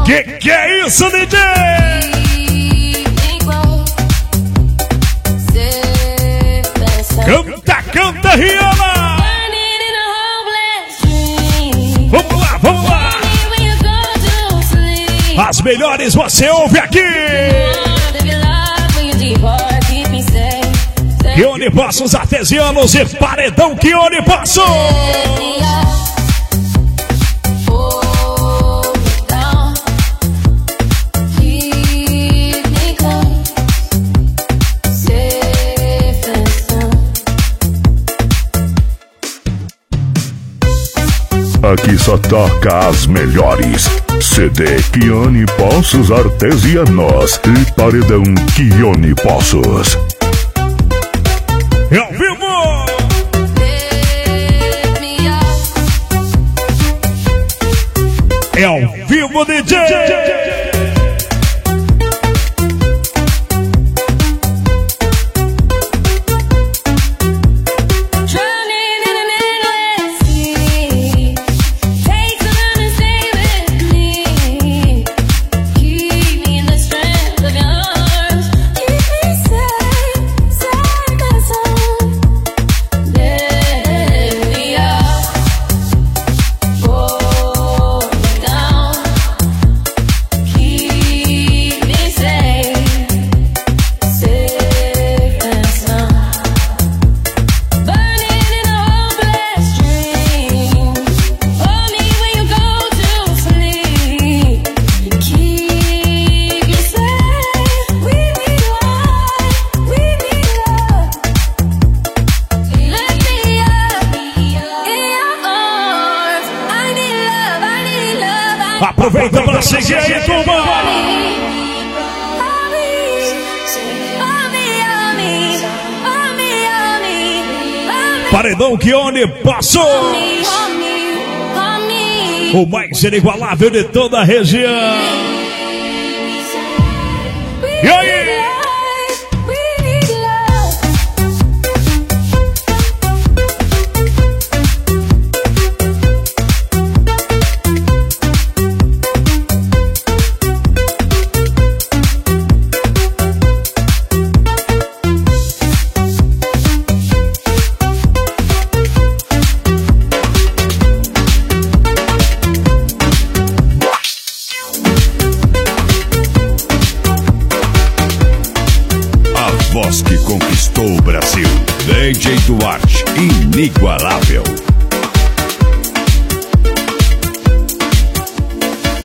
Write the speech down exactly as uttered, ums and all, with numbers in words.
Que que é isso, D J? Canta, canta, Rihanna! Vamos lá, vamos lá! As melhores você ouve aqui! Kione Passos Artesianos e Paredão Kione Passos! Aqui só toca as melhores. C D Kione Passos Artesianos e Paredão Kione Passos. É ao vivo! É ao vivo, D J! Aproveita pra seguir aí, turma! Paredão Kione Passos! O mais inigualável de toda a região! E aí? Voz que conquistou o Brasil. D J Duarte, inigualável.